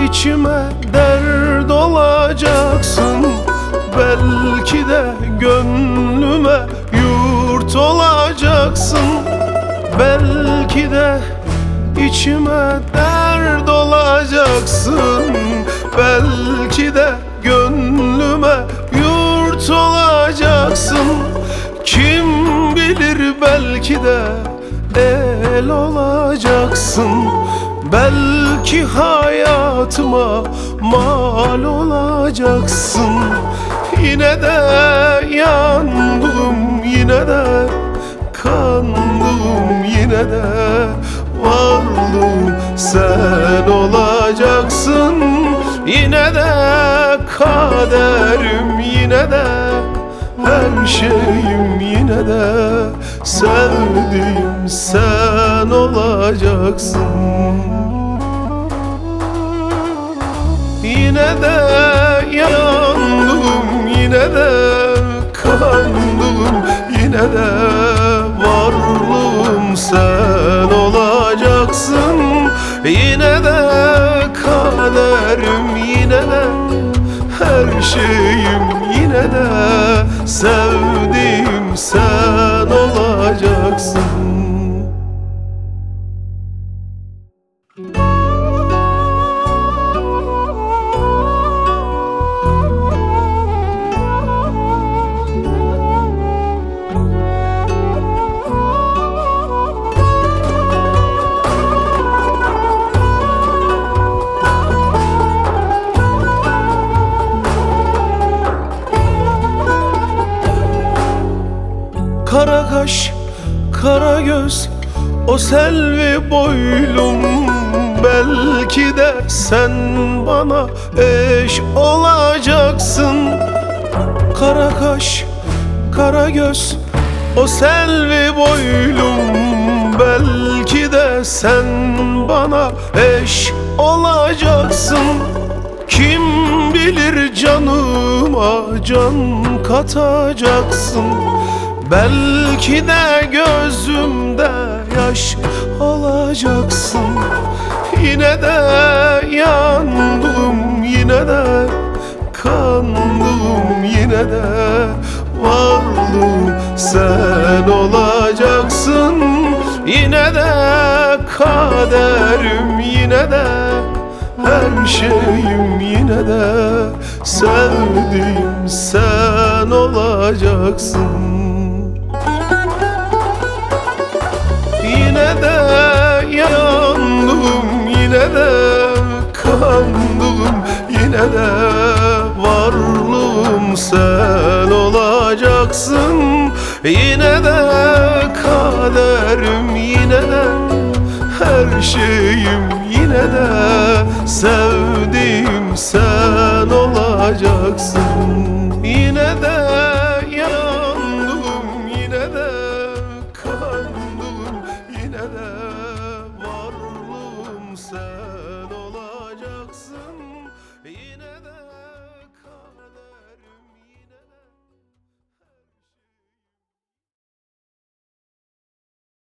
içime dert olacaksın. Belki de gönlüme yurt olacaksın. Belki de içime dert olacaksın. Belki de gönlüme yurt olacaksın. Kim bilir, belki de el olacaksın. Belki hayatıma mal olacaksın. Yine de yandım, yine de kandım, yine de varlığım sen olacaksın. Yine de kaderim, yine de her şeyim, yine de sevdiğim sen olacaksın. Yine de yandım, yine de kandım, yine de varlığım sen olacaksın. Yine de kaderim, yine de her şeyim, yine de sevdiğim sen olacaksın. Kara kaş, kara göz, o selvi boylum. Belki de sen bana eş olacaksın. Kara kaş, kara göz, o selvi boylum. Belki de sen bana eş olacaksın. Kim bilir, canıma can katacaksın. Belki de gözümde yaş olacaksın. Yine de yandım, yine de kandım, yine de varlığım sen olacaksın. Yine de kaderim, yine de her şeyim, yine de sevdiğim sen olacaksın. Yine de yandım, yine de kandım, yine de varlığım sen olacaksın. Yine de kaderim, yine de her şeyim, yine de sevdiğim sen olacaksın. Yine de